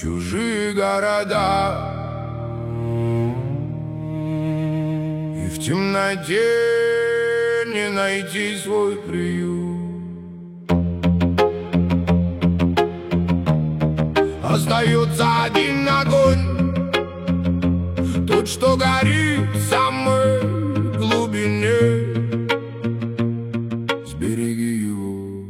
чужие города, и в темноте не найти свой приют. Остается один огонь, тот, что горит в самой глубине. Сбереги его.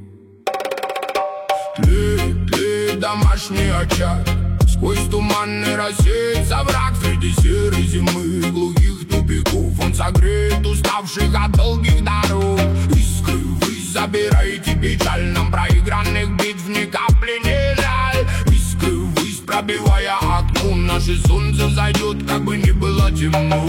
Тлеет, тлеет домашний очаг, сквозь туманный рассеется враг. Среди серой зимы и глухих тупиков он согреет уставших от долгих дорог. Искры ввысь забирайте печаль, нам проигранных битв ни капли не жаль. Искры ввысь пробивая окно, наше солнце зайдет, как бы ни было темно.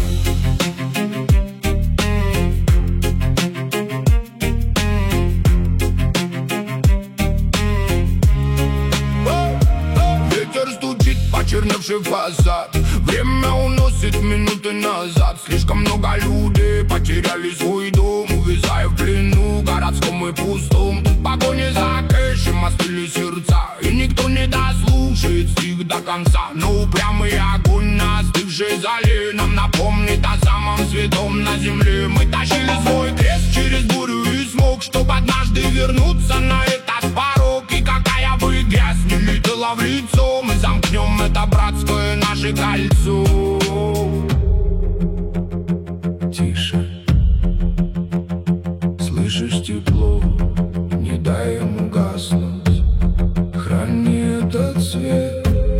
Почерневший фасад, время уносит минуты назад. Слишком много людей потеряли свой дом, увязая в плену городском и пустом. В погоне за кэшем остыли сердца, и никто не дослушает стих до конца. Но упрямый огонь на остывшей зале нам напомнит о самом святом на земле. Мы тащили свой крест через бурю и смог, чтоб однажды вернуться на этот порог. И какая бы грязь не летела в лицо, мы замкнем это братское наше кольцо. Тише, слышишь тепло, не дай ему гаснуть, храни этот свет.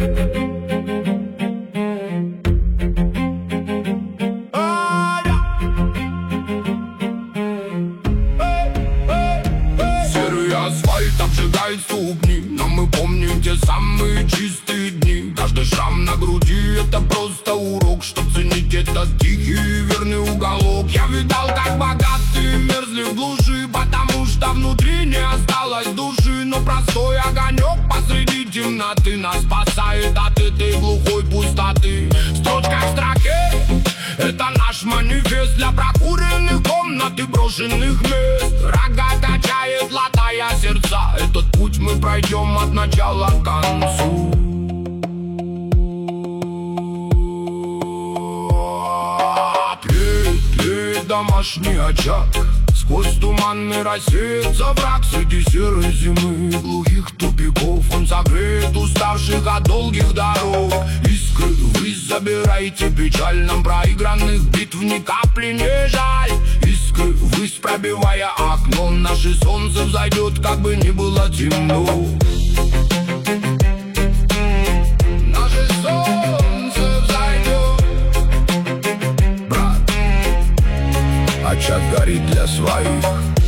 Серый асфальт обжигает ступни, но мы помним те самые чистые дни. Каждый шрам на груди — это просто урок, чтоб ценить этот тихий и верный уголок. Я видал, как богатые мерзли в глуши, потому что внутри не осталось души. Но простой огонек посреди темноты нас спасает от этой глухой пустоты. Строчка в строке — это наш манифест для прокуренных комнат и брошенных мест. Рога качает, латая сердца, этот путь мы пройдем от начала к концу. Тлеет домашний очаг, сквозь туманный рассеется враг. Среди серой зимы и глухих тупиков он согреет уставших от долгих дорог. Искры ввысь забирайте печаль, нам проигранных битв ни капли не жаль. Искры ввысь пробивая окно, наше солнце взойдет, как бы ни было темно. Наше солнце взойдет. Брат, очаг горит для своих.